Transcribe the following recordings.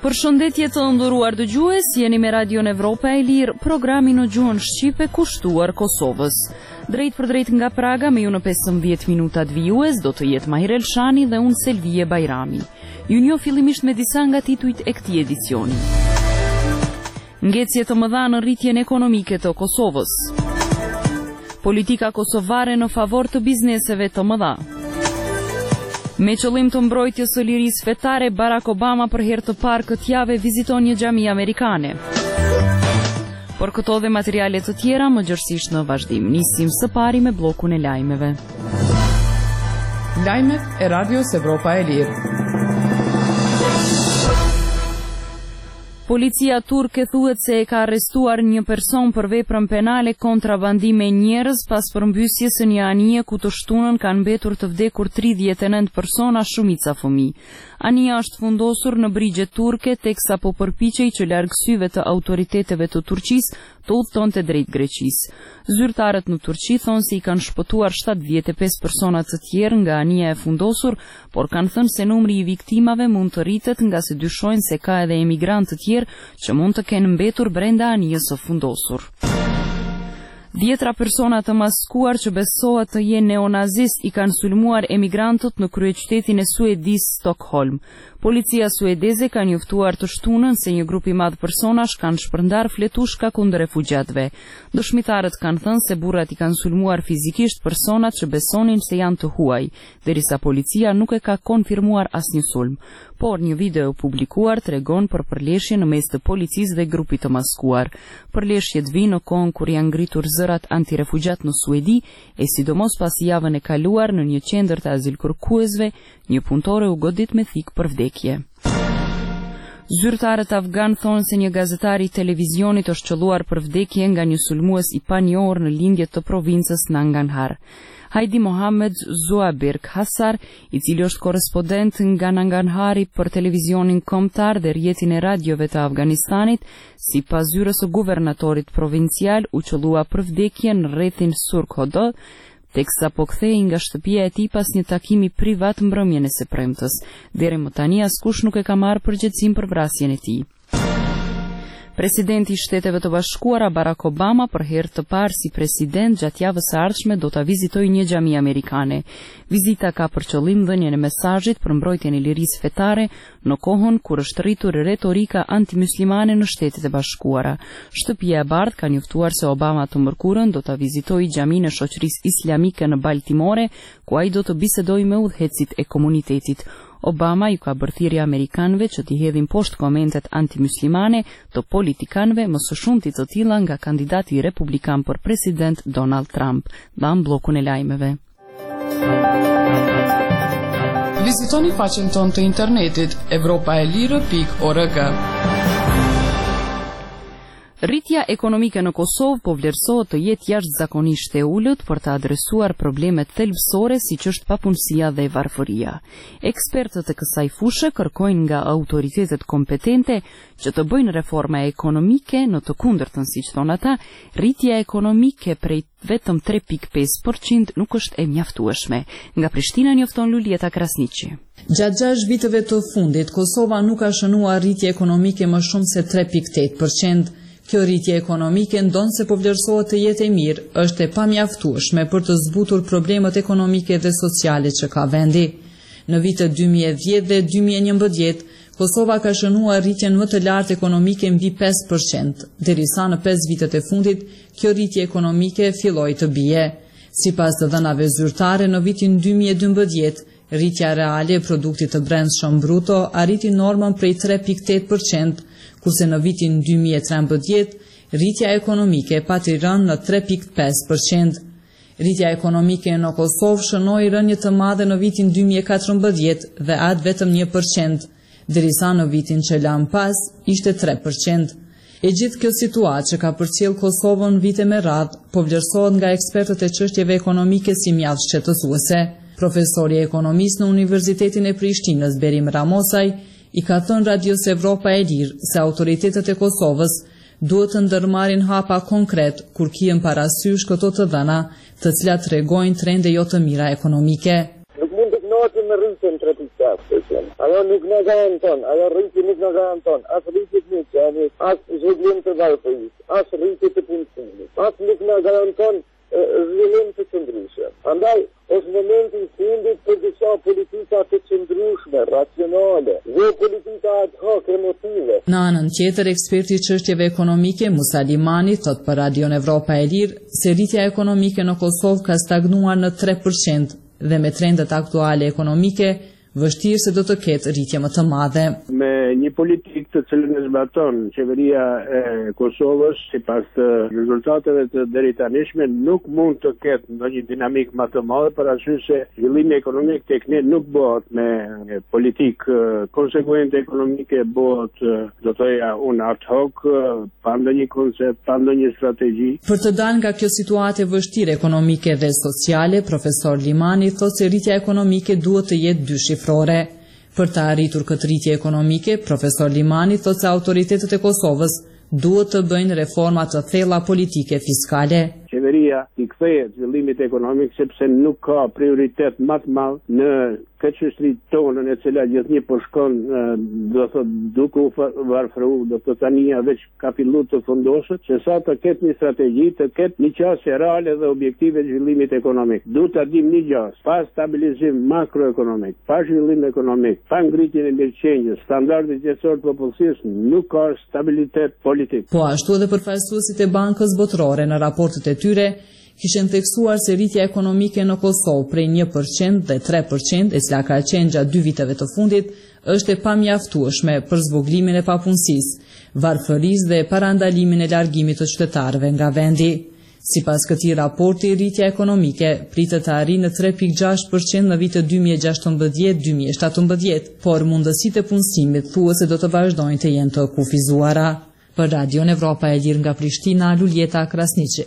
Përshëndetje të nderuar dëgjues, jeni me Radion Evropa e Lirë, programin në gjuhën shqipe kushtuar Kosovës. Drejt për drejt nga Praga me ju në 15 minutat vijues do të jetë Mahir Elshani dhe unë Selvije Bajrami. Ju njoh fillimisht me disa nga titujt e këtij edicioni. Ngecje të mëdha në rritjen ekonomike të Kosovës. Politika kosovare në favor të bizneseve të mëdha. Me qëllim të mbrojtjes së lirisë fetare, Barack Obama për herë të parë këtë javë viziton një xhami amerikane. Por këto dhe materiale të tjera më gjërësisht në vazhdim. Nisim së pari me bllokun e lajmeve. Lajmet e Radios Evropa e Lirë. Policia turke thuhet se e ka arrestuar një person për veprën penale kontrabandime njerëz pas përmbysjes së një anije ku të shtunën kanë mbetur të vdekur 39 persona, shumica fëmijë. Anija është fundosur në brigje turke teksa po përpiqej që larg syve të autoriteteve të Turqisë të udhëtonte drejt Greqisë. Zyrtarët në Turqi thonë se i kanë shpëtuar 75 persona të tjerë nga anija e fundosur, por kanë thënë se numri i viktimave mund të rritet nga se dyshojnë se ka edhe emigrantë të tjerë që mund të kenë mbetur brenda anijës së fundosur. 10 persona të maskuar që besohet të jenë neonazist i kanë sulmuar emigrantët në kryeqytetin e Suedis, Stockholm. Policia suedeze ka njoftuar të shtunën se një grup i madh personash kanë shpërndar fletushka kundër refugjatëve. Dëshmitarët kanë thënë se burrat i kanë sulmuar fizikisht personat që besonin se janë të huaj, derisa policia nuk e ka konfirmuar asnjë sulm. Por një video publikuar tregon për përleshje në mes të policisë dhe grupit të maskuar. Përleshjet vijnë në kohën kur janë ngritur zërat antirefugjat në Suedi, e sidomos pas javën e kaluar në një qendër të azilkërkuesve, një punëtore u godit me thik për vdekje. Zyrtarët afgan thonë se një gazetar i televizionit është qelluar për vdekje nga një sulmues i panjohur në lindjet të provincës Nangarhar. Hajdi Mohamed Zuabirk Hasar, i cili është korrespondent nga Nangarhari për televizionin kombëtar dhe rrjetin e radiove të Afganistanit, sipas zyrës së guvernatorit provincial u qellua për vdekje në rrethin Surkhodë, teksa po kthehej nga shtëpia e tij pas një takimi privat mbrëmjen e së premtës. Deri më tani askush nuk e ka marrë përgjegjësinë për vrasjen e tij. Presidenti i Shteteve të Bashkuara Barack Obama për herë të parë si president gjatë javës së ardhshme do ta vizitojë një xhami amerikane. Vizita ka për qëllim dhënien e mesazhit për mbrojtjen e lirisë fetare në kohën kur është rritur retorika antimuslimane në Shtetet e Bashkuara. Shtëpia e Bardhë ka njoftuar se Obama të mërkurën do ta vizitojë xhamin e Shoqërisë Islamike në Baltimore, ku ai do të bisedojë me udhëhecit e komunitetit. Obama ju ka bërthirë amerikanëve që t'i hedhin poshtë komentet antimuslimane të politikanëve, më së shumti të tilla nga kandidati republikan për president Donald Trump. Mbam bllokun e lajmeve. Vizitoni faqen tonë të internetit evropaelire.org. Rritja ekonomike në Kosovë po vlerësohet të jetë jashtëzakonisht e ulët për të adresuar problemet thelbësore siç është papunësia dhe varfëria. Ekspertët e kësaj fushë kërkojnë nga autoritetet kompetente që të bëjnë reforma ekonomike, në të kundërtën siç thonë ata, rritja ekonomike prej vetëm 3.5% nuk është e mjaftueshme. Nga Prishtina njofton Lulieta Krasniqi. Gjatë 6 viteve të fundit, Kosova nuk ka shënuar rritje ekonomike më shumë se 3.8%. Kjo rritje ekonomike ndonë se po vlerësohet të jetë e mirë, është e pamjaftueshme për të zbutur problemet ekonomike dhe sociale që ka vendi. Në vitet 2010 dhe 2011, Kosova ka shënuar rritjen më të lartë ekonomike mbi 5%, derisa në 5 vitet e fundit, kjo rritje ekonomike filloi të bie. Sipas të dhënave zyrtare, në vitin 2012, rritja reale e produktit të brendshëm bruto arriti normën prej 3.8%, kurse në vitin 2013, rritja ekonomike pati rënë në 3.5%. Rritja ekonomike në Kosovë shënoi rënje të madhe në vitin 2014 dhe atë vetëm 1%, derisa në vitin që lan pas ishte 3%. E gjithë kjo situatë që ka përcjell Kosovën vite me radhë, po vlerësohet nga ekspertët e çështjeve ekonomike si mjaft shqetësuese. Profesori ekonomist në Universitetin e Prishtinës, Berim Ramosaj, i ka thënë Radios Evropa e Lirë se autoritetet e Kosovës duhet të ndërmarrin hapa konkret kur kihen parasysh këto të dhëna, të cilat tregojnë trende jo të mira ekonomike. Nuk mund të kënaqem me rritjen 3.7%. Ajo nuk në garanton, ajo rritje nuk në garanton, as rritje të miqenit, as zhvillim të varfërisë, as rritje të punësimit, as nuk në garanton zhvillim të qëndrueshëm. Andaj, është momenti I fundit për disa politika të qëndrueshme, racionale, dhe politika ad hoc emotive. Në anën tjetër, eksperti I çështjeve ekonomike Musa Limani thot për Radion Evropa e Lirë se rritja ekonomike në Kosovë ka stagnuar në 3% dhe me trendet aktuale ekonomike vështirë se do të ketë rritje më të madhe. Me një politikë të cilën e zbaton qeveria e Kosovës, sipas të rezultateve të deri tanishme, nuk mund të ketë ndonjë dinamik më të madhe për arsye se zhvillimi ekonomik tek ne nuk bëhet me politikë konsekuente ekonomike, bëhet do të thoya ad hoc, pa ndonjë koncept, pa ndonjë strategji. Për të dalë nga kjo situatë vështirë ekonomike dhe sociale, profesor Limani thotë se rritja ekonomike duhet të jetë dy shifrore. Për të arritur këtë rritje ekonomike, profesor Limani thotë se autoritetet e Kosovës duhet të bëjnë reforma të thella politike fiskale. Qeveria I kthehet zhvillimit ekonomik sepse nuk ka prioritet më të madh në këtë çështri tonën e cila gjithnjë po shkon, do thotë duke u varfëruar, do të tania veç ka filluar të fundoset, se sa të ketë një strategji, të ketë një qasje reale dhe objektive zhvillimit ekonomik. Duhet ta dim një gjë, pa stabilizim makroekonomik, pa zhvillim ekonomik, pa ngritjen e mirëqenies, standardit jetësor të popullsisë, nuk ka stabilitet politik. Po ashtu edhe përfaqësuesit e Bankës Botërore në raportet e tyre kishin theksuar se rritja ekonomike në Kosovë prej 1% dhe 3%, e cila ka qenë gjatë 2 viteve të fundit, është e pamjaftueshme për zvoglimin e papunësisë, varfërisë dhe parandalimin e largimit të qytetarëve nga vendi. Sipas këtij raporti, rritja ekonomike pritet të arrijë në 3.6% në vitet 2016-2017, por mundësitë e punësimit thuhet se do të vazhdojnë të jenë të kufizuara. Për Radion Evropa e Lirë nga Prishtina, Luljeta Krasniqi.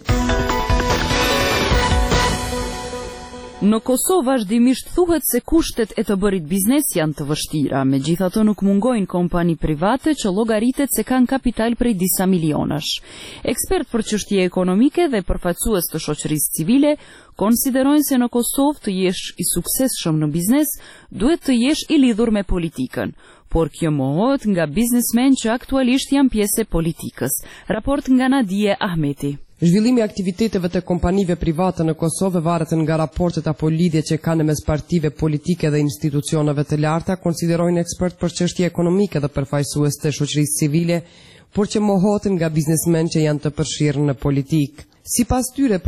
Në Kosovë vazhdimisht thuhet se kushtet e të bërit biznes janë të vështira, megjithatë nuk mungojnë kompani private që llogaritet se kanë kapital prej disa milionash. Ekspert për çështje ekonomike dhe përfaqësues të shoqërisë civile konsiderojnë se në Kosovë të jesh I suksesshëm në biznes, duhet të jesh I lidhur me politikën, por kjo mohohet nga biznesmen që aktualisht janë pjesë e politikës. Raport nga Nadije Ahmeti. Zhvillimi I aktiviteteve të kompanive private në Kosovë varet nga raportet apo lidhje që kanë mes partive politike dhe institucioneve të larta, konsiderojnë ekspert për çështje ekonomike dhe përfaqësues të shoqërisë civile, por që mohohen nga biznesmen që janë të përfshirë në politikë. Sipas tyre,